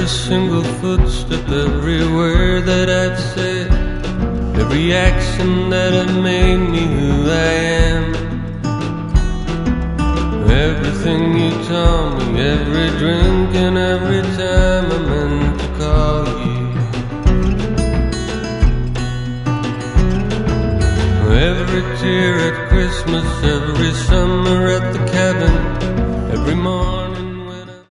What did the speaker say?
every single footstep, every word that I've said, every action that has made me who I am. Everything you taught me, every drink and every time I meant to call you. Every tear at Christmas, every summer at the cabin, every morning